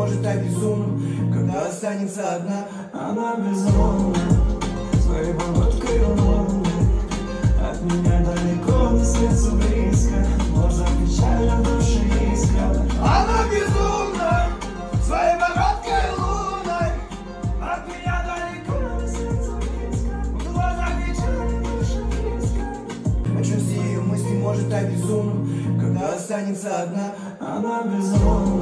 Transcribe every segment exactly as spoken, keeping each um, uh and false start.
может обезумнуть, когда останется одна. Она безумна своей походкой лунной, от меня далеко, но сердцу близко. Можно печально в душе искра. Она безумна своей походкой лунной, от меня далеко, но сердцу близко. В глазах печаль, в душе близко. О чем все ее мысли может обезумнуть, когда останется одна. Она безумна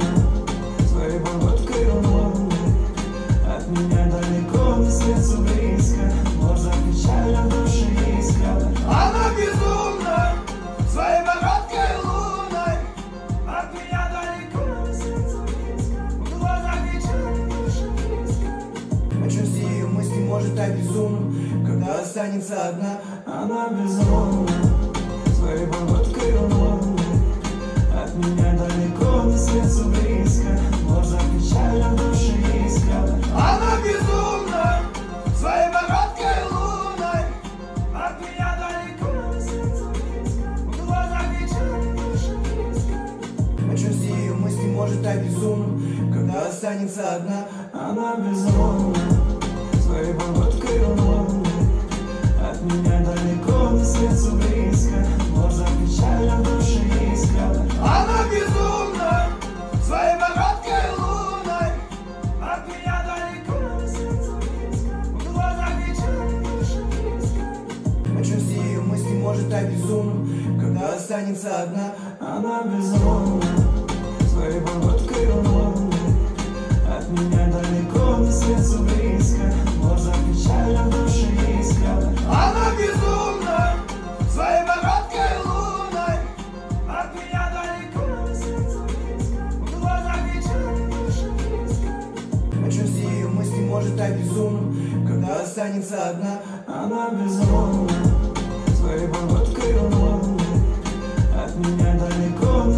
своей походкой лунной, от меня далеко, но сердцу близко. Можно печально в душе искра. Она безумна своей походкой лунной, от меня далеко, но сердцу близко. В глазах печаль, в душе близко. О чем все ее мысли может обезумнуть, когда останется одна. Она безумна своей походкой лунной, от меня далеко, но сердцу близко. Можно печально в душе искра. Она безумна своей походкой лунной, от меня далеко, но сердцу близко. В глазах печаль, в душе близко. О чем все ее мысли может обезумнуть, когда останется одна. Она безумна своей походкой лунной, от меня далеко, но сердцу близко. Можно печально в душе искра. Она безумна своей походкой лунной, от меня далеко, но сердцу близко. В глазах печаль, в душе близко. О чем все ее мысли может обезумнуть, когда останется одна. Она безумна своей походкой лунной, от меня далеко, но сердцу близко. Можно печально в душе искра. Она безумна своей походкой лунной, от меня далеко, но сердцу близко. В глазах печаль, в душе близко. О чем все ее мысли может обезумнуть, когда останется одна. Она безумна своей походкой лунной, от меня далеко, но